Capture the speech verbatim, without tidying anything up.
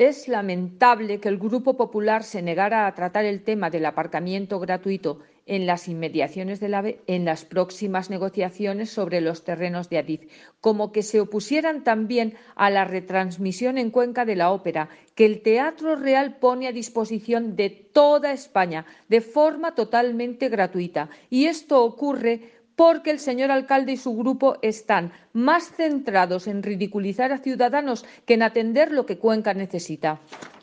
Es lamentable que el Grupo Popular se negara a tratar el tema del aparcamiento gratuito en las inmediaciones del AVE en las próximas negociaciones sobre los terrenos de Adif, como que se opusieran también a la retransmisión en Cuenca de la ópera, que el Teatro Real pone a disposición de toda España de forma totalmente gratuita. Y esto ocurre porque el señor alcalde y su grupo están más centrados en ridiculizar a Ciudadanos que en atender lo que Cuenca necesita.